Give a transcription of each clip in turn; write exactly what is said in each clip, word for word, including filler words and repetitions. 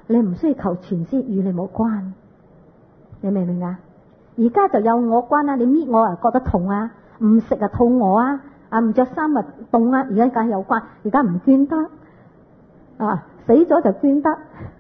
你唔需要求全知，與你冇關。你明唔明啊？而家就有我關啦，你搣我啊覺得痛啊，唔食啊肚餓啊，啊唔着衫啊凍啊，而家梗係有關，而家唔捐得啊，死咗就捐得。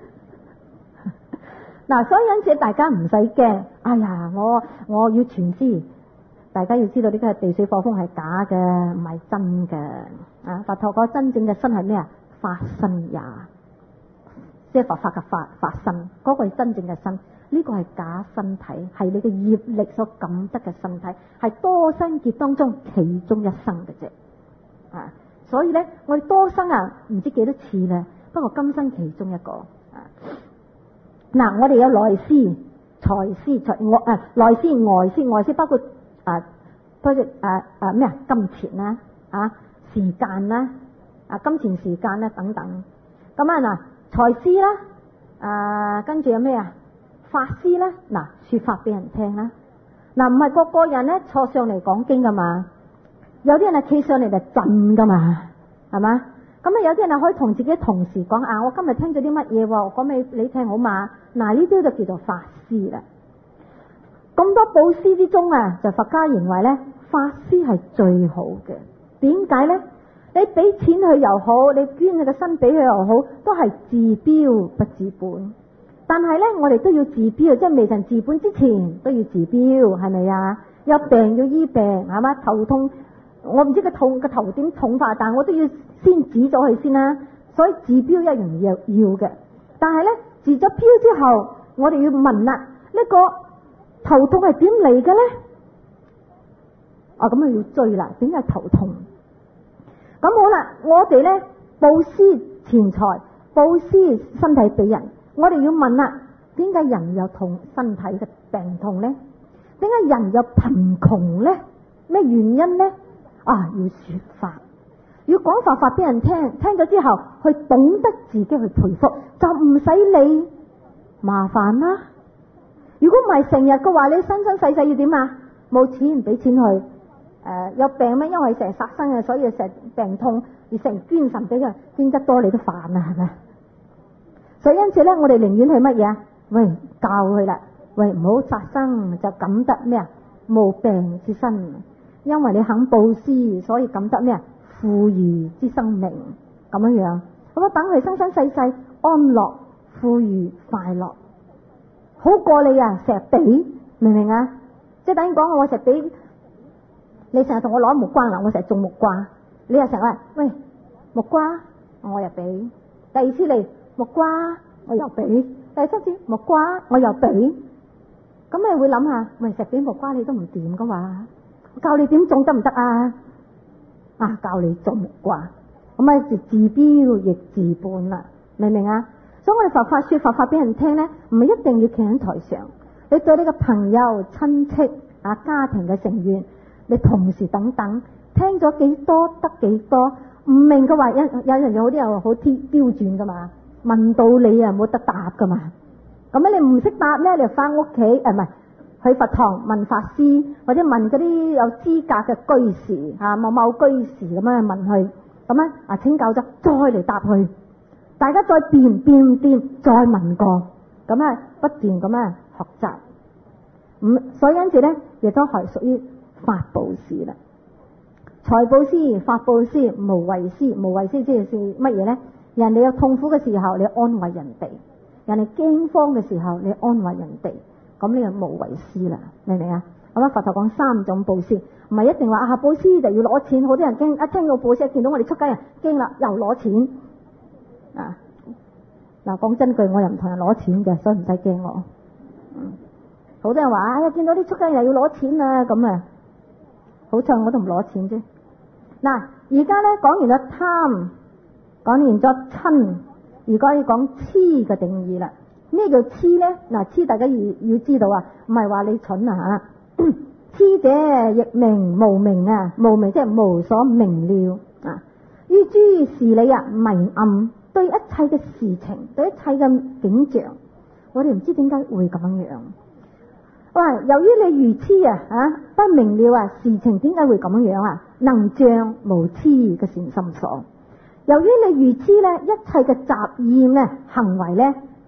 嗱，所以因此大家唔使驚。哎呀，我我要全知，大家要知道呢個係地水火風係假嘅，唔係真嘅。啊，佛陀講真正嘅身係咩啊？法身也，即係佛法嘅法法身，嗰、那個係真正嘅身。呢、這個係假身體，係你嘅業力所感得嘅身體，係多生劫當中其中一生嘅啫。啊，所以咧，我哋多生啊，唔知幾多次咧，不過今生其中一個。啊，嗱，我哋有來施、財施、財外啊，來施、外施、外施包括啊，包括啊啊咩啊，金錢啦，啊時間啦，啊金錢時間啦等等。咁啊嗱，財施啦，啊跟住有咩啊？法師咧，嗱，說法俾人聽啦。嗱，唔係個個人咧坐上嚟講經噶嘛，有啲人係企上嚟就震噶嘛，係嘛？咁啊，有啲人係可以同自己同事講啊，我今日聽咗啲乜嘢，我講俾你聽好嘛？嗱，呢啲就叫做法師啦。咁多布施之中啊，就佛家認為咧，法師係最好嘅。點解咧？你俾錢佢又好，你捐你個身俾佢又好，都係治標不治本。但係咧，我哋都要治標，即係未曾治本之前都要治標，係咪啊？有病要醫病，係嘛？頭痛，我唔知個痛個頭點痛法，但係我都要先治咗佢先啦。所以治標一樣要要嘅。但係咧，治咗標之後，我哋要問啦，呢個頭痛係點嚟嘅咧？啊，咁啊要追啦，點解頭痛？咁好啦，我哋咧布施錢財，布施身體俾人。我哋要問啦，點解人有痛身體嘅病痛呢？點解人有貧窮呢？咩原因呢？啊，要說法，要講法法俾人聽，聽咗之後，去懂得自己去賠福，就唔使理麻煩啦。如果唔係成日嘅話，你生生世世要點啊？冇錢唔俾錢去，誒、呃、有病咩？因為成日殺生嘅，所以成日病痛而成日捐神俾佢，捐得多你都煩啊，係咪？所以因此咧，我哋寧願去乜嘢啊？喂，教佢啦，喂，唔好殺生，就感得咩啊？無病之身，因為你肯布施，所以感得咩啊？富裕之生命咁樣樣。咁啊，等佢生生世世安樂、富裕、快樂，好過你啊！成日俾，明唔明啊？即係等於講我成日俾你，成日同我攞木瓜啦，我成日種木瓜，你又成日話喂木瓜，我又俾。第二次嚟。木瓜我又俾，第三次木瓜我又俾，咁你會諗下，喂，食俾木瓜你都唔掂噶嘛？我教你點種得唔得啊？啊，教你種木瓜，咁啊就治標亦治本啦，明唔明啊？所以我哋佛法說佛法俾人聽咧，唔係一定要企喺台上，你對你個朋友、親戚啊、家庭嘅成員，你同事等等，聽咗幾多得幾多，唔明嘅話，有有人有啲人好刁刁鑽噶嘛。問到你啊，冇得答噶嘛？咁咧你唔識答咧，你就翻屋企誒，唔係去佛堂問法師，或者問嗰啲有資格嘅居士吓，某某居士咁樣問佢，咁咧啊請教咗再嚟答佢，大家再辯辯唔掂，再問過，咁啊不斷咁啊學習。咁所以因此咧，亦都係屬於法布施啦。財布施、法布施、無畏施，無畏施即係乜嘢咧？人哋有痛苦嘅時候，你安慰人哋；人哋驚慌嘅時候，你安慰人哋。咁呢個無畏施啦，明唔明啊？咁啊，佛陀講三種布施，唔係一定話啊布施就要攞錢。好多人驚，一聽到布施，見到我哋出街人驚啦，又攞錢啊！嗱，講真句，我又唔同人攞錢嘅，所以唔使驚我。嗯，好多人話啊，見到啲出街人又要攞錢啊，咁啊，好彩我都唔攞錢啫。嗱，而家咧講完咗貪。講完咗親，而家要講痴嘅定義啦。咩叫痴咧？嗱，痴大家要要知道啊，唔係話你蠢啊吓。痴者亦名無明啊，無明即係無所明了啊。於諸事理啊迷暗，對一切嘅事情，對一切嘅景象，我哋唔知點解會咁樣樣。喂，由於你愚痴啊，啊不明了啊，事情點解會咁樣樣啊？能障無痴嘅善心所。由於你愚痴咧，一切嘅雜念咧、行為咧，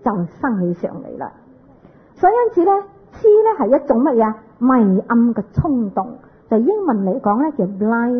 就生起上嚟啦。所以因此咧，痴咧係一種乜嘢？迷暗嘅衝動，就英文嚟講咧叫 blind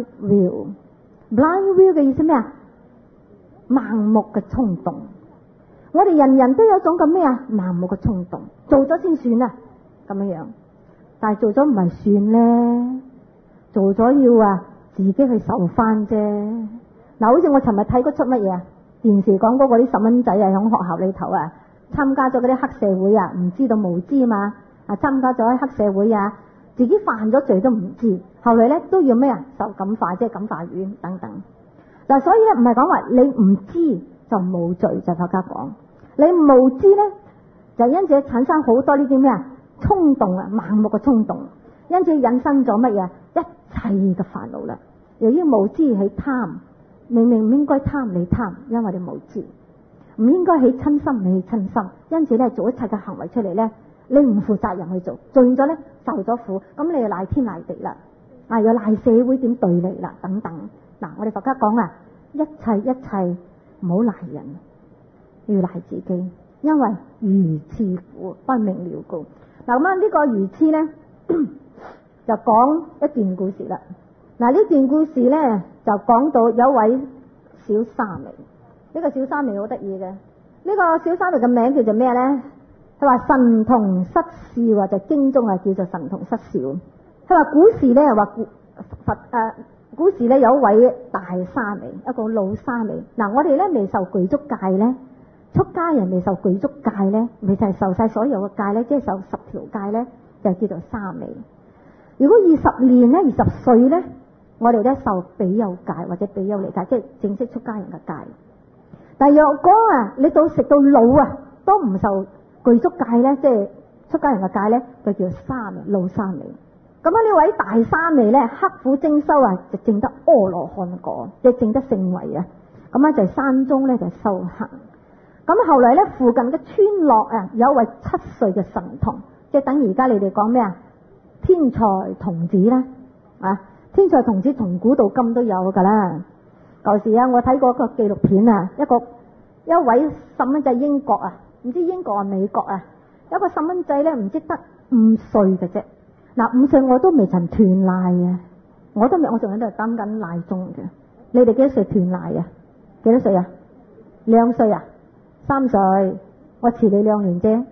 will。blind will 嘅意思咩啊？盲目嘅衝動。我哋人人都有種咁咩啊？盲目嘅衝動，做咗先算啊，咁樣樣。但係做咗唔係算咧，做咗要啊自己去受翻啫。嗱，好似我尋日睇嗰出乜嘢啊？電視講嗰個啲細蚊仔啊，響學校裏頭啊，參加咗嗰啲黑社會啊，唔知道無知啊嘛，啊參加咗黑社會啊，自己犯咗罪都唔知，後來咧都要咩啊？受感化，即係感化院等等。嗱，所以咧唔係講話你唔知就冇罪，就佛家講，你無知咧就因此產生好多呢啲咩啊衝動啊，盲目嘅衝動，因此引申咗乜嘢？一切嘅煩惱啦。由於無知起貪，明明唔應該貪你貪，因為你無知；唔應該起嗔心你起嗔心，因此咧做一切嘅行為出嚟咧，你唔負責任去做，做完咗咧受咗苦，咁你就賴天賴地啦，啊又賴社會點對你啦等等。嗱，我哋佛家講啊，一切一切唔好賴人，要賴自己，因為愚癡苦，不明了故。嗱咁啊，呢個愚癡咧就講一段故事啦。嗱，呢段故事咧就講到有位小沙彌，呢個小沙彌好得意嘅。呢個小沙彌嘅名叫做咩咧？佢話神童失笑啊，就經中啊叫做神童失笑。佢話古時咧話古佛誒，古時咧有一位大沙彌，一個老沙彌。嗱，我哋咧未受具足戒咧，出家人未受具足戒咧，未就係受晒所有嘅戒咧，即係受十條戒咧，就叫做沙彌。如果二十年咧，二十歲咧，我哋咧受比丘戒或者比丘尼戒，即係正式出家人嘅戒。但係若果啊，你到食到老啊，都唔受具足戒咧，即係出家人嘅戒咧，就叫沙彌，老沙彌。咁啊，呢位大沙彌咧，刻苦精修啊，就證得阿羅漢果，即係證得聖位啊。咁啊，就係山中咧就修行。咁後來咧，附近嘅村落啊，有一位七歲嘅神童，即係等而家你哋講咩啊？天才童子啦，啊！天才童子從古到今都有噶啦。舊時啊，我睇過一個紀錄片啊，一個一位細蚊仔英國啊，唔知英國啊美國啊，有一個細蚊仔咧，唔知得五歲嘅啫。嗱，五歲我都未曾斷奶啊，我都未，我仲喺度擔緊奶盅嘅。你哋幾多歲斷奶啊？幾多歲啊？兩歲啊？三歲？我遲你兩年啫。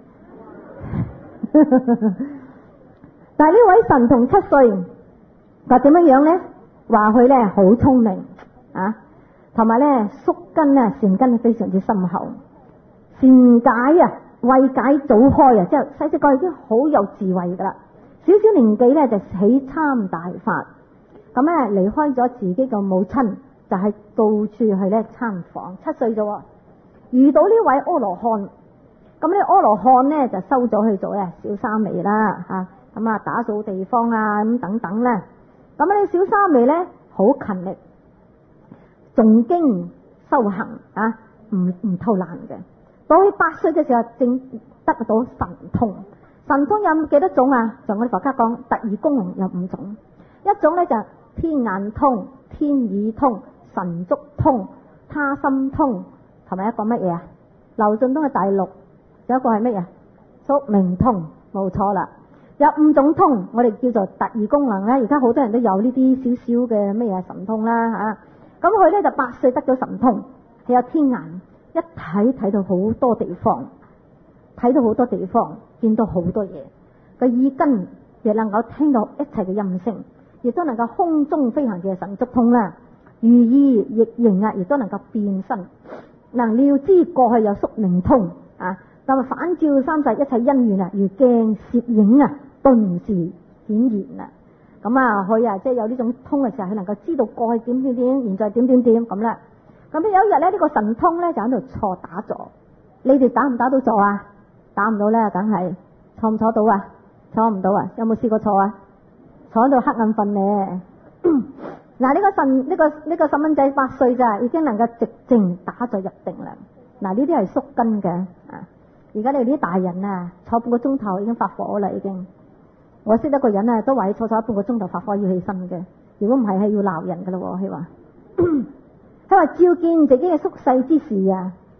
但係呢位神童七歲，話點樣樣咧？話佢咧好聰明啊，同埋咧宿根啊善根非常之深厚，善解啊慧解早開啊，即係細細個已經好有智慧噶啦。小小年紀咧就起參大法，咁咧離開咗自己嘅母親，就係到處去咧參訪。七歲啫，遇到呢位阿羅漢，咁呢阿羅漢咧就收咗去做咧小沙彌啦吓。咁啊，打掃地方啊，咁等等咧。咁呢小沙彌咧好勤力，誦經修行啊，唔唔偷懶嘅。到佢八歲嘅時候，正得到神通。神通有幾多種啊？就我哋佛家講特異功能有五種。一種咧就天眼通、天耳通、神足通、他心通，同埋一個乜嘢啊？劉進東嘅第六，有一個係乜嘢？宿命通，冇錯啦。有五種通，我哋叫做特異功能咧。而家好多人都有呢啲少少嘅乜嘢神通啦吓。咁佢咧就八歲得咗神通，係有天眼，一睇睇到好多地方，睇到好多地方，見到好多嘢。個耳根亦能夠聽到一切嘅音聲，亦都能夠空中飛行嘅神足通啦。如意亦形啊，亦都能夠變身，能料知過去有宿命通啊。咁啊，反照三世一切因緣啊，如鏡攝影啊，頓時顯現啊。咁啊，佢啊，即係有呢種通嘅時候，佢能夠知道過去點點點，現在點點點咁啦。咁有一日咧，呢個神通咧就喺度坐打坐。你哋打唔打到坐啊？打唔到咧，梗係坐唔坐到啊？坐唔到啊？有冇試過坐啊？坐喺度瞌眼瞓咧。嗱，呢個神呢個呢個細蚊仔八歲咋，已經能夠直正打坐入定啦。嗱，呢啲係宿根嘅啊。而家你哋啲大人啊，坐半個鐘頭已經發火啦，已經。我識得個人啊，都話佢坐坐半個鐘頭發火要起身嘅。如果唔係，係要鬧人噶咯。佢話，佢話照見自己嘅宿世之事啊，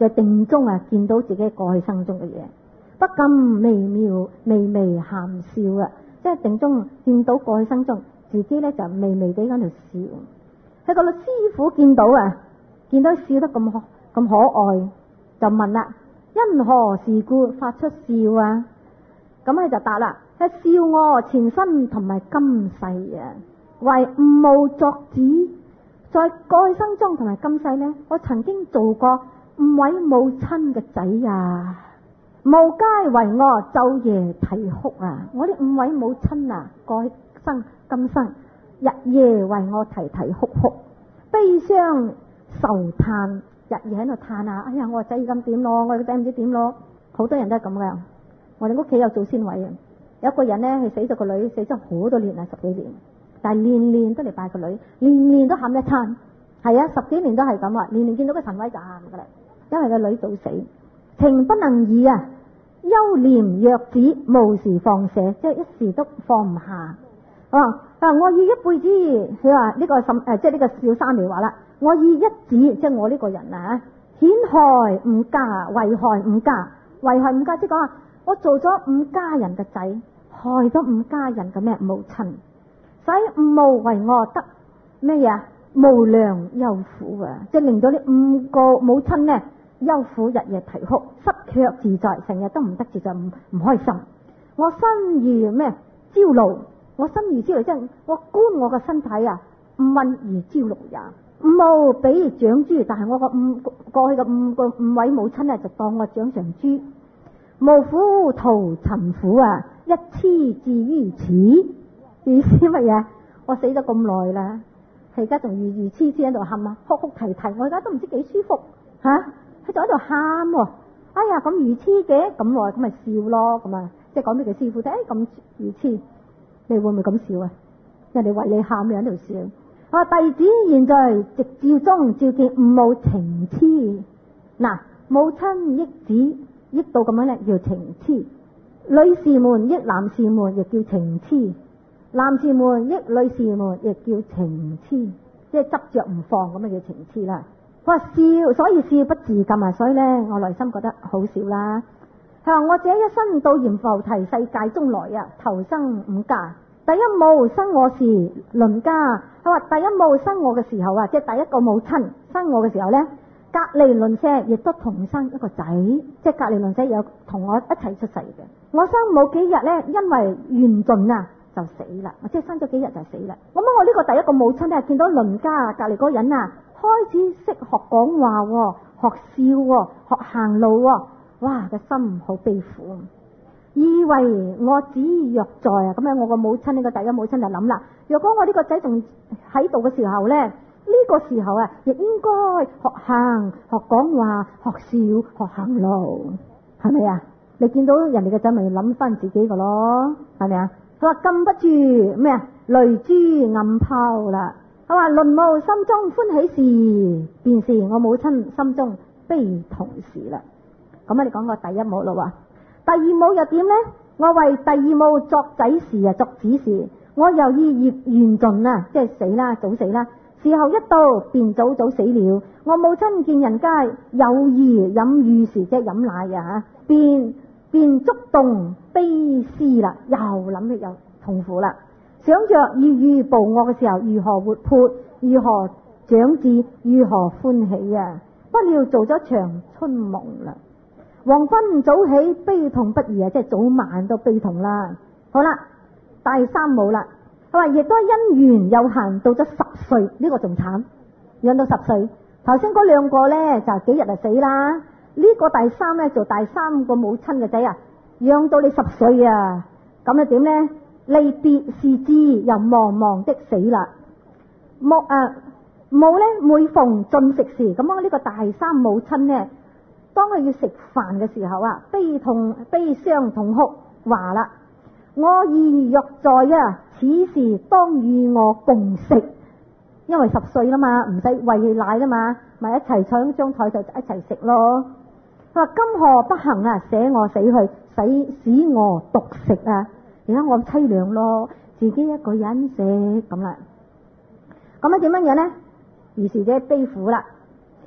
在定中啊見到自己過去生中嘅嘢，不禁微妙微微喊笑啊！即係定中見到過去生中自己咧就微微地喺度笑。喺個老師傅見到啊，見到笑得咁可咁可愛，就問啦：因何事故發出笑啊？咁佢就答啦：係笑我前身同埋今世啊，為誤母作子，在過去生中同埋今世呢，我曾經做過五位母親嘅仔啊，無皆為我晝夜啼哭啊！我呢五位母親啊，過去生今生日夜為我啼啼哭哭，悲傷愁嘆，日夜喺度嘆啊！哎呀，我個仔咁點咯，我個仔唔知點咯，好多人都係咁噶。我哋屋企有祖先位啊，有一個人呢，係死咗個女，死咗好多年啊，十幾年，但係年年都嚟拜個女，年年都喊一餐。係啊，十幾年都係咁啊，年年見到個神位就喊噶啦，因為個女早死，情不能已啊，憂念若止，無時放捨，即係一時都放唔下。啊，但我以一輩子，佢話呢個甚誒，即係呢個小三嚟話啦，我以一子，即係我呢個人啊，險害五家，危害五家，危害五家，即係講話我做咗五家人嘅仔，害咗五家人嘅咩母親，使五母為我得咩嘢啊？無量憂苦啊！即係令到呢五個母親呢憂苦，日夜啼哭，失卻自在，成日都唔得自在，唔唔開心。我身如咩焦爐？我身如焦爐，即係我觀我個身體啊，五蘊如焦爐也。五母比長豬，但係我個五過去嘅五個五位母親呢，就當我掌上豬。無苦徒尋苦啊！一痴至於此，意思乜嘢？我死咗咁耐啦。佢而家仲如如痴痴喺度喊啊，哭哭啼啼，我而家都唔知幾舒服吓，佢就喺度喊喎。哎呀，咁如痴嘅，咁咁咪笑咯，咁啊，即係講俾佢師傅聽，誒咁如痴，你會唔會咁笑啊？人哋為你喊，你喺度笑。我弟子現在直照中照見五母情痴，嗱，母親益子益到咁樣咧，叫情痴；女士們益男士們，亦叫情痴。男士們益女士們，亦叫情痴，即係執着唔放咁啊，叫情痴啦。佢話笑，所以笑不自禁啊，所以咧我內心覺得好笑啦。佢話我這一生到閻浮提世界中來啊，投生五家。第一母生我時鄰家，佢話第一母生我嘅時候啊，即係第一個母親生我嘅時候咧，隔籬鄰舍亦都同生一個仔，即係隔籬鄰舍有同我一齊出世嘅。我生冇幾日咧，因為緣盡啊。就死啦，即係生咗幾日就死啦。咁我呢個第一個母親咧，見到鄰家隔籬嗰人啊，開始識學講話，學笑，學行路，哇，個心好悲苦，以為我子若在啊，咁樣我個母親呢個第一母親就諗啦，若果我呢個仔仲喺度嘅時候咧，呢、這個時候啊，亦應該學行、學講話、學笑、學行路，係咪啊？你見到人哋嘅仔咪諗翻自己個咯，係咪啊？佢話禁不住咩啊？淚珠暗泡啦。佢話鄰母心中歡喜時，便是我母親心中悲痛時啦。咁啊，你講個第一母咯喎，第二母又點呢？我為第二母作仔時啊，作子時，我由於業緣盡啊，即係死啦，早死啦。時候一到，便早早死了。我母親見人家有兒飲乳時，即係飲奶啊，便便觸動悲思啦，又諗起又痛苦啦。想着遇遇報惡嘅時候，如何活潑，如何長智，如何歡喜啊！不料做咗場春夢啦。黃昏早起，悲痛不已啊！即係早晚都悲痛啦。好啦，第三母啦，佢話亦都因緣有限，到咗十歲呢、這個仲慘，養到十歲。頭先嗰兩個咧就幾日就死啦。呢、這個第三咧做第三個母親嘅仔啊，養到你十歲啊，咁啊點咧？離別時至，又茫茫的死啦。母誒母咧每逢進食時，咁我呢個第三母親咧，當佢要食飯嘅時候啊，悲痛悲傷痛哭，話啦：我兒若在啊，此時當與我共食。因為十歲啦嘛，唔使餵奶啦嘛，咪一齊坐喺張台就一齊食咯。佢話：今何不行啊，捨我死去，使使我獨食啊！而家我淒涼咯，自己一個人食咁啦。咁樣點樣樣咧？於是者悲苦啦。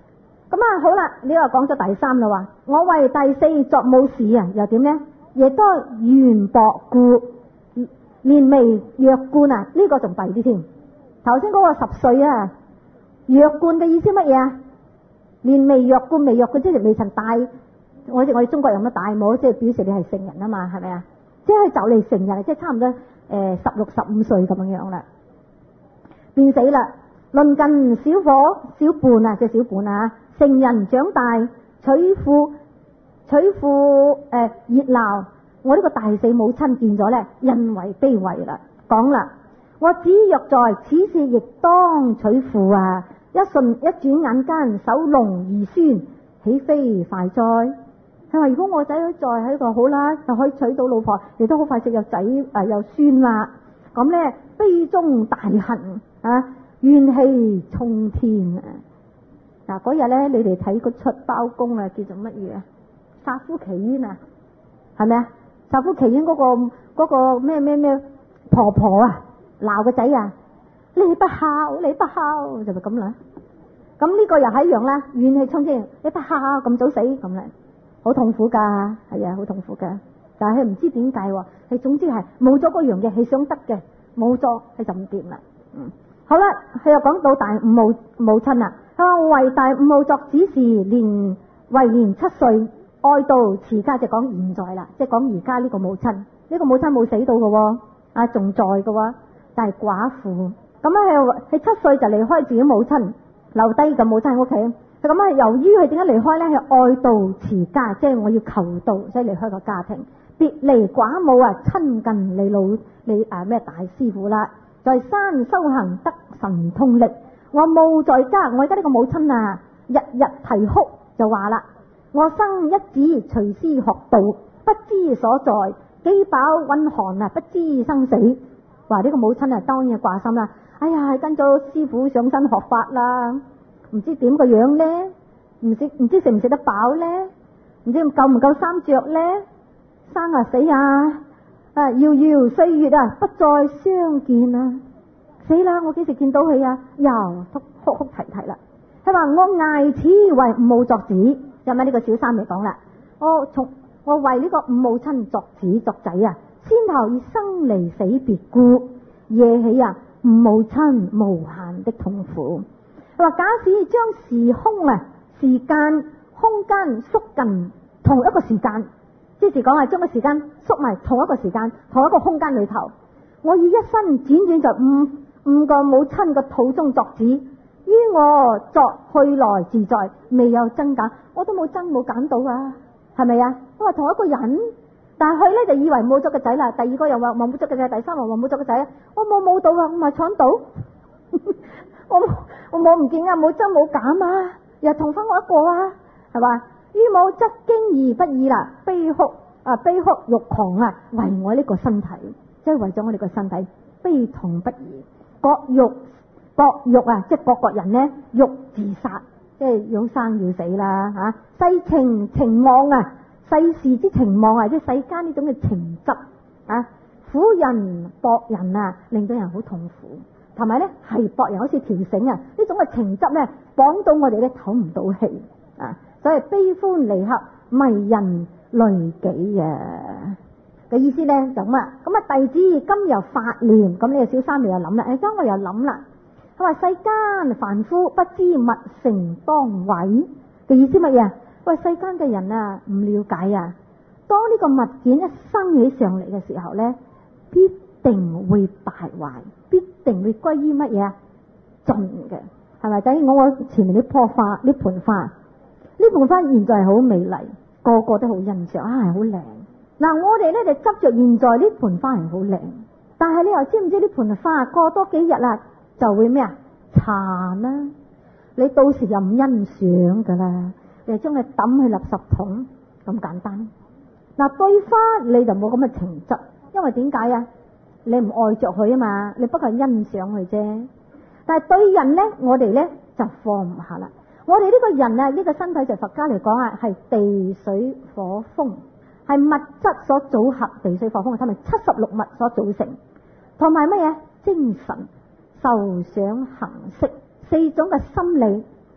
咁啊好啦，你又講咗第三啦話，我為第四作武士啊，又點呢？亦都元博故，年微弱冠啊，呢、這個仲弊啲添。頭先嗰個十歲啊，弱冠嘅意思乜嘢啊？年微弱冠，微弱冠即係未曾大，我哋我哋中國有乜大帽，即係表示你係成人啊嘛，係咪啊？即係就嚟成人，即係差唔多誒十六十五歲咁樣樣啦，變死啦！鄰近小伙小伴啊，即係小伴啊，成人長大，娶婦娶婦誒熱鬧。我呢個大死母親見咗咧，因為卑微啦，講啦，我子若在，此事亦當娶婦啊！一瞬一轉眼間，守龍兒孫，豈非快哉？佢話如果我仔再喺度好啦，就可以娶到老婆，亦都好快食有仔誒有孫啦。咁咧悲中大恨啊，怨氣沖天啊！嗱嗰日咧，你哋睇嗰出包公啊，叫做乜嘢啊？殺夫奇冤啊，係咪啊？殺夫奇冤嗰個嗰個咩咩咩婆婆啊，鬧個仔啊，你不孝，你不孝，就咪咁啦。咁呢個又係一樣啦，怨氣沖天，你不孝咁早死咁咧，好痛苦噶，係啊，好痛苦噶。但係佢唔知點解，佢總之係冇咗嗰樣嘢，係想得嘅，冇咗佢就唔掂啦。嗯，好啦，佢又講到大五母母親啦，佢話為大五母作子時，年為年七歲。愛到持家就講現在啦，即係講而家呢個母親，呢、這個母親冇死到嘅，啊仲在嘅，但係寡婦。咁啊，佢七歲就離開自己母親，留低嘅母親喺屋企。咁啊，由於佢點解離開咧？係愛到持家，即係我要求道，所以離開個家庭，別離寡母啊，親近你老你啊咩大師傅啦，在山修行得神通力。我母在家，我而家呢個母親啊，日日啼哭就話啦。我生一子，隨師學道，不知所在，飢飽溫寒啊，不知生死。話呢、這個母親啊，當然掛心啦。哎呀，跟咗師傅上身學法啦，唔知點個樣咧，唔知唔知食唔食得飽咧，唔知夠唔夠衫着咧，生啊死啊，啊遙遙歲月啊，不再相見啊，死啦！我幾時見到佢啊？又哭哭哭啼啼啦。佢話我艾此為五母作子。就咪呢個小三嚟講啦，我從我為呢個五母親作子作仔啊，先後以生離死別故，惹起啊五母親無限的痛苦。佢話假使將時空啊時間空間縮近同一個時間，即是講係將個時間縮埋同一個時間同一個空間裏頭，我以一生輾轉在五五個母親嘅肚中作子，於我作去來自在，未有增減。我都冇增冇減到啊，係咪啊？我話同一個人，但係佢咧就以為冇咗個仔啦，第二個又話冇咗個仔，第三個話冇咗個仔，我冇冇到啊，我咪搶到，我我冇唔見啊，冇增冇減啊，又同翻我一個啊，係嘛？於母則驚而不已啦，悲哭啊，悲哭欲狂啊，為我呢個身體，即係為咗我哋個身體悲痛不已，各欲各欲啊，即係各個人呢，欲自殺。即係要生要死啦吓，世情情妄啊，世事之情妄啊，即係世間呢種嘅情執啊，苦人薄人啊，令到人好痛苦，同埋咧係薄人好似條繩啊，呢種嘅情執咧綁到我哋咧唞唔到氣啊，所以悲歡離合迷人累己啊嘅意思咧就咁啊，咁啊弟子今又發念，咁呢個小三咪又諗啦，誒，咁我又諗啦。佢話世間凡夫不知物成當毀嘅意思乜嘢？喂，世間嘅人啊唔了解啊，當呢個物件一生起上嚟嘅時候咧，必定會敗壞，必定會歸於乜嘢啊？盡嘅，係咪？等於我我前面呢棵花，呢盆花，呢盆花現在係好美麗，個個都好欣賞啊，係好靚。嗱，我哋咧就執着現在呢盆花係好靚，但係你又知唔知呢盆花過多幾日啦？就會咩啊？殘啦！你到時又唔欣賞噶啦，你就將佢抌去垃圾桶咁簡單。嗱，對花你就冇咁嘅情質，因為點解啊？你唔愛着佢啊嘛，你不過欣賞佢啫。但係對人咧，我哋咧就放唔下啦。我哋呢個人啊，呢個身體就佛家嚟講啊，係地水火風，係物質所組合，地水火風係咪七十六物所組成，同埋乜嘢精神。受想行識四種嘅心理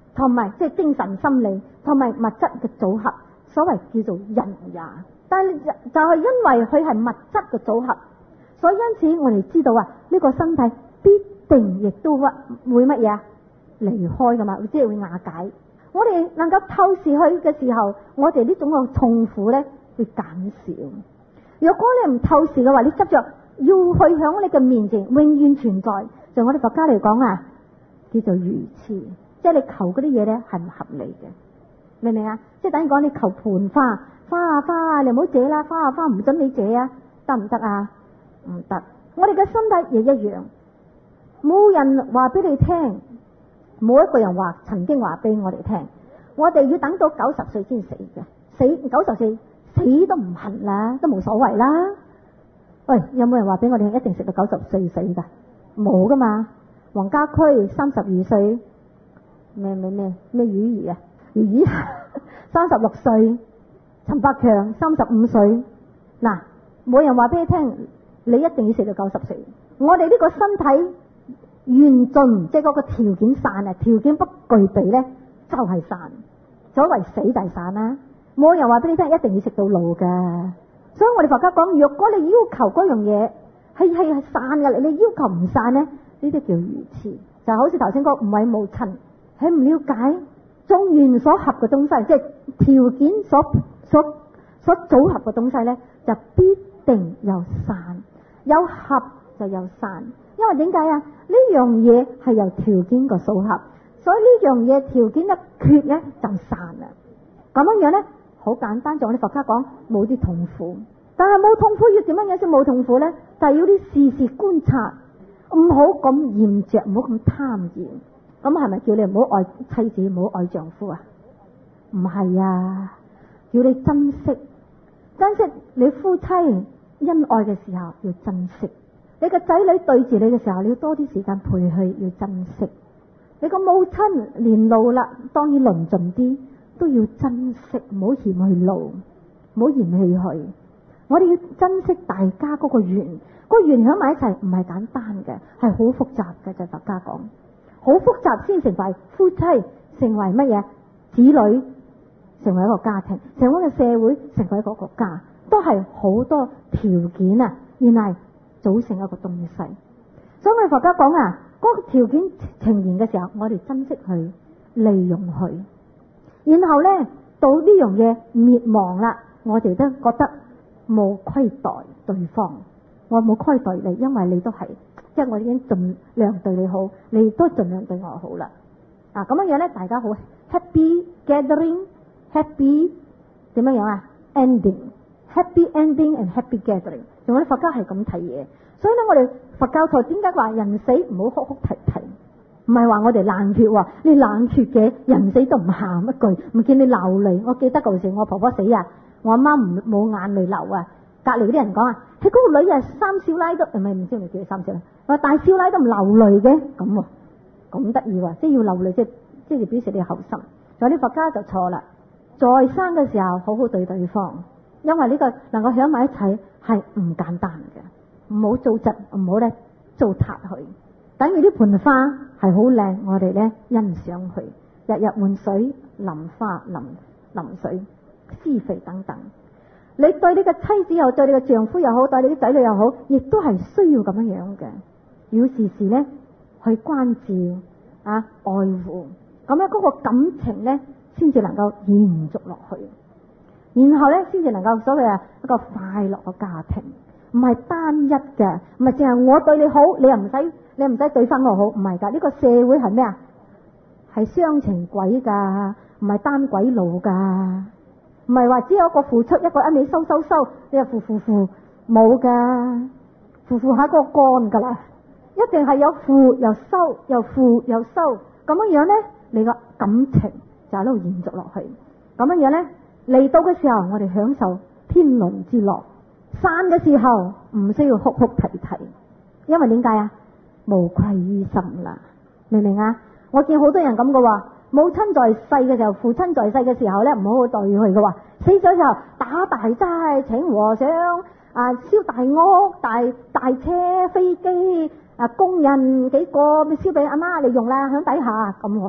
同埋即係精神心理同埋物質嘅組合，所謂叫做人也。但係就係因為佢係物質嘅組合，所以因此我哋知道啊，呢個身體必定亦都會會乜嘢啊？離開噶嘛，即係會瓦解。我哋能夠透視佢嘅時候，我哋呢種嘅痛苦咧會減少。如果你唔透視嘅話，你執着要去響你嘅面前永遠存在，就我哋佛家嚟講啊，叫做愚痴，即係你求嗰啲嘢咧係唔合理嘅，明唔明啊？即係等於講你求盆花，花啊花啊，你唔好謝啦，花啊花唔准你謝啊，得唔得啊？唔得。我哋嘅身體亦一樣，冇人話俾你聽，冇一個人話曾經話俾我哋聽，我哋要等到九十歲先死嘅，死九十歲死都唔恨啦，都冇所謂啦。喂，有冇人話俾我哋一定食到九十歲死噶？冇噶嘛。黃家駒三十二歲，咩咩咩咩魚兒啊，魚兒三十六歲，陳百強三十五歲。嗱，冇人話俾你聽，你一定要食到九十歲。我哋呢個身體緣盡，即係嗰個條件散啊，條件不具備咧就係、是、散。所謂死就係散啦。冇人話俾你聽，一定要食到老噶。所以我哋佛家講，若果你要求嗰樣嘢係係係散嘅，你要求唔散咧，呢啲叫愚痴。就好似頭先講五位母親，係唔了解眾緣所合嘅東西，即係條件所所所組合嘅東西咧，就必定有散，有合就有散。因為點解啊？呢樣嘢係由條件個組合，所以呢樣嘢條件一缺咧就散啦。咁樣樣咧。好簡單，就我哋佛家講冇啲痛苦，但係冇痛苦要點樣樣先冇痛苦咧？就係要啲時時觀察，唔好咁厭着，唔好咁貪厭。咁係咪叫你唔好愛妻子，唔好愛丈夫啊？唔係啊，叫你珍惜，珍惜你夫妻恩愛嘅時候要珍惜。你個仔女對住你嘅時候，你要多啲時間陪佢，要珍惜。你個母親年老啦，當然論盡啲。都要珍惜，唔好嫌佢老，唔好嫌棄佢。我哋要珍惜大家嗰個緣，個緣響埋一齊唔係簡單嘅，係好複雜嘅。就佛家講，好複雜先成為夫妻，成為乜嘢子女，成為一個家庭，成為一個社會，成為一個國家，都係好多條件啊，然係組成一個東西。所以我哋佛家講啊，嗰個條件呈現嘅時候，我哋珍惜佢，利用佢。然後咧，到呢樣嘢滅亡啦，我哋都覺得冇虧待對方，我冇虧待你，因為你都係，即係我已經盡量對你好，你都盡量對我好啦。啊，咁樣樣咧，大家好 happy gathering，happy 點樣樣啊 ending，happy ending and happy gathering。仲有啲佛家係咁睇嘢，所以咧我哋佛教徒點解話人死唔好哭哭啼啼？唔係話我哋冷血喎，你冷血嘅人死都唔喊一句，唔見你流淚。我記得嗰時我婆婆死啊，我阿媽唔冇眼淚流啊。隔籬嗰啲人講啊，佢嗰個女啊三少奶都，唔係唔知你叫佢三少奶，話大少奶都唔流淚嘅，咁咁得意喎，即係要流淚，即係即係表示你厚心。仲有啲佛家就錯啦，在生嘅時候好好對對方，因為呢個能夠響埋一齊係唔簡單嘅，唔好糟質，唔好咧糟蹋佢。等於啲盆花係好靚，我哋咧欣賞佢，日日換水、淋花、淋淋水、施肥等等。你對你嘅妻子又好，對你嘅丈夫又好，對你啲仔女又好，亦都係需要咁樣樣嘅，要時時咧去關照啊、愛護，咁樣嗰個感情咧先至能夠延續落去，然後咧先至能夠所謂啊一個快樂嘅家庭。唔係單一嘅，唔係淨係我對你好，你又唔使，你又唔使對翻我好，唔係噶。呢個社會係咩啊？係雙情軌噶，唔係單軌路噶，唔係話只有一個付出，一個一味收收收，你又付付付，冇噶，付付下個乾噶啦，一定係有付又收，又付又收，咁樣樣咧，你個感情就喺度延續落去。咁樣樣咧，嚟到嘅時候，我哋享受天倫之樂。散嘅時候唔需要哭哭啼啼，因為點解啊？無愧於心啦，明唔明啊？我見好多人咁嘅話，母親在世嘅時候，父親在世嘅時候咧，唔好好待佢嘅話，死咗之後打大齋，請和尚啊，燒大屋、大大車、飛機啊，工人幾個咪燒俾阿媽你用啦，響底下咁，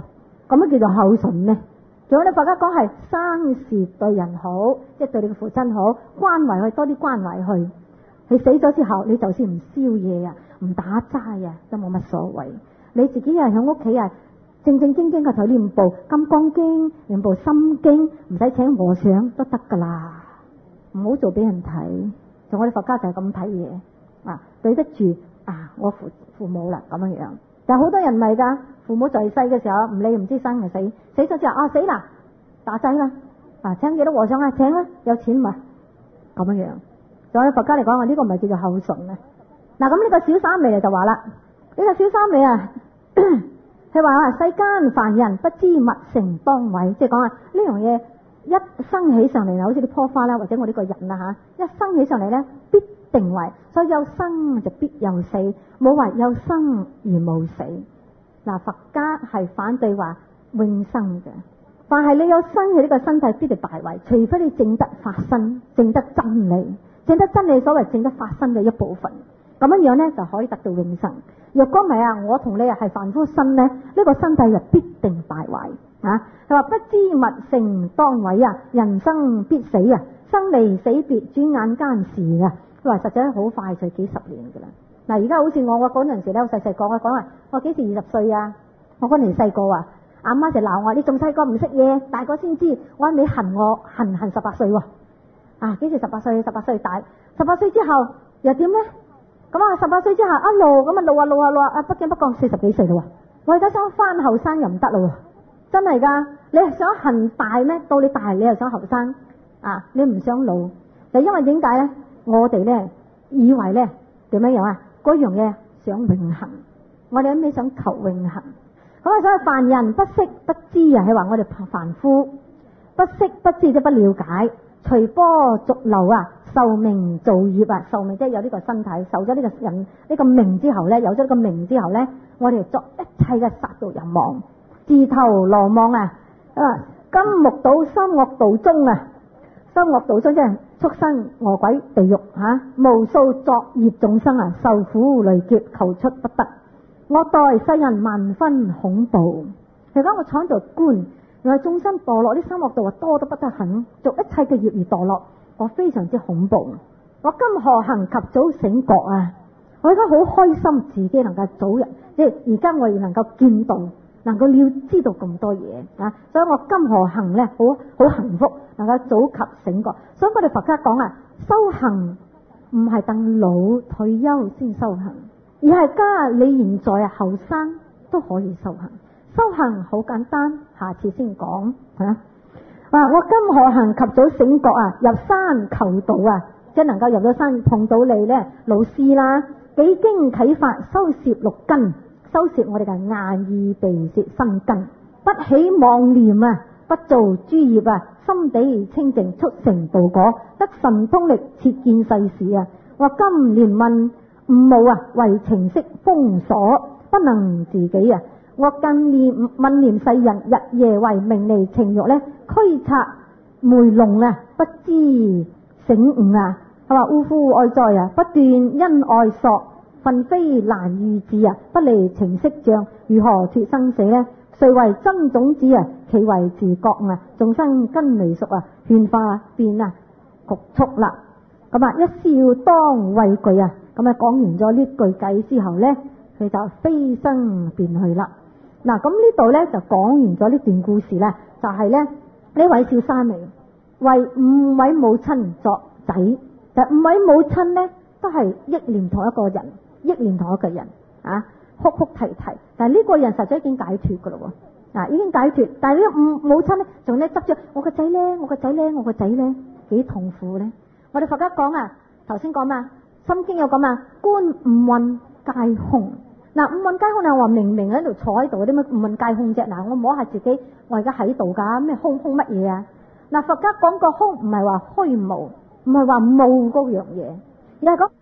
咁樣叫做孝順咩？仲有你佛家講係生時對人好，即係對你嘅父親好，關懷佢多啲關懷佢。你死咗之後，你就算唔燒嘢啊，唔打齋啊，都冇乜所謂。你自己又係喺屋企啊，正正經經嘅睇念部金剛經、念部心經，唔使請和尚都得噶啦。唔好做俾人睇。仲我哋佛家就係咁睇嘢啊，對得住啊我父父母啦咁樣樣。但係好多人唔係噶，父母在世嘅時候唔理唔知生定死，死咗之後啊死啦，打齋啦，啊請幾多和尚啊，請啦，有錢嘛咁樣樣。仲有佛家嚟講，我、這、呢個唔係叫做孝順啊。嗱咁呢個小三昧就話啦，呢、這個小三昧啊，佢話啊世間凡人不知物成當毀，即係講啊呢樣嘢一生起上嚟啊，好似啲棵花啦，或者我呢個人啊吓，一生起上嚟咧必定壞，所以有生就必有死，冇話有生而冇死。嗱，佛家係反對話永生嘅，但係你有生起呢個身體必定敗壞，除非你證得法身，證得真理，證得真理所謂證得法身嘅一部分，咁樣樣咧就可以得到永生。若果唔係啊，我同你啊係凡夫身咧，呢、這個身體就必定敗壞啊！佢話不知物成當毀啊，人生必死啊，生離死別轉眼間事啊！佢話實際好快就幾十年噶啦。嗱，而家好似我我嗰陣時咧，我細細個我講話我幾時二十歲啊？我嗰年細個啊，阿媽就鬧我，你仲細個唔識嘢，大個先知。我一味恨我恨恨十八歲喎，啊幾時十八歲？十八歲大，十八歲之後又點咧？咁啊，十八歲之後一路咁啊，路啊路啊路啊，不經不覺四十幾歲啦喎！我而家想翻後生又唔得啦喎，真係噶！你係想恨大咩？到你大你又想後生啊？你唔想老？就因為點解咧？我哋咧以為咧點樣樣啊？嗰樣嘢想永恆，我哋一味想求永恆。咁啊，所以凡人不識不知啊，係話我哋凡夫不識不知即不了解，隨波逐流啊！受命造業啊，受命即係有呢個身體，受咗呢個人呢、這個命之後咧，有咗呢個命之後咧，我哋作一切嘅殺盜淫妄，自投羅網啊！啊，金木島三惡道中啊，三惡道中即係畜生、餓鬼、地獄吓、啊，無數作業眾生啊，受苦累劫，求出不得，我待世人萬分恐怖。而家我坐喺度觀，原來眾生墮落呢三惡道啊，多得不得很，做一切嘅業而墮落。我非常之恐怖，我今何行及早醒覺啊！我而家好開心，自己能夠早日，即係而家我亦能夠見到，能夠了知道咁多嘢啊！所以我今何行咧，好好幸福，能夠早及醒覺。所以我哋佛家講啊，修行唔係等老退休先修行，而係家你現在啊後生都可以修行。修行好簡單，下次先講吓。啊！我今何行及早醒覺啊？入山求道啊，即係能夠入咗山碰到你咧，老師啦，幾經啟發收攝六根，收攝我哋嘅眼耳鼻舌身根，不起妄念啊，不做諸業啊，心地清淨，速成道果，得神通力，切見世事啊！我今連問五無啊，為情色封鎖，不能自己啊！我更念問念世人，日夜為名利情欲咧驅策梅龍啊，不知醒悟啊！係話嗚呼愛哉啊，不斷因愛索，分非難預治啊！不離情色障，如何脱生死呢？誰為真種子啊？其為自覺啊！眾生根未熟啊，勸化變啊，局促啦！咁啊，一笑當畏懼啊！咁啊，講完咗呢句偈之後呢，佢就飛身便去啦。嗱，咁呢度咧就講完咗呢段故事咧，就係咧呢位小沙彌為五位母親作仔，就五位母親咧都係憶念同一個人，憶念同一個人啊，哭哭啼啼，但係呢個人實在已經解脫噶咯喎，啊已經解脫，但係呢五母親咧仲咧執着我個仔咧，我個仔咧，我個仔咧，幾痛苦咧。我哋佛家講啊，頭先講嘛，心經有講嘛，觀五蘊皆空。嗱，五蘊皆空啊！我話明明喺度坐喺度，啲乜五蘊皆空啫？嗱，我摸下自己，我而家喺度噶，咩空空乜嘢啊？嗱，佛家講個空唔係話虛無，唔係話冇嗰樣嘢，而係講。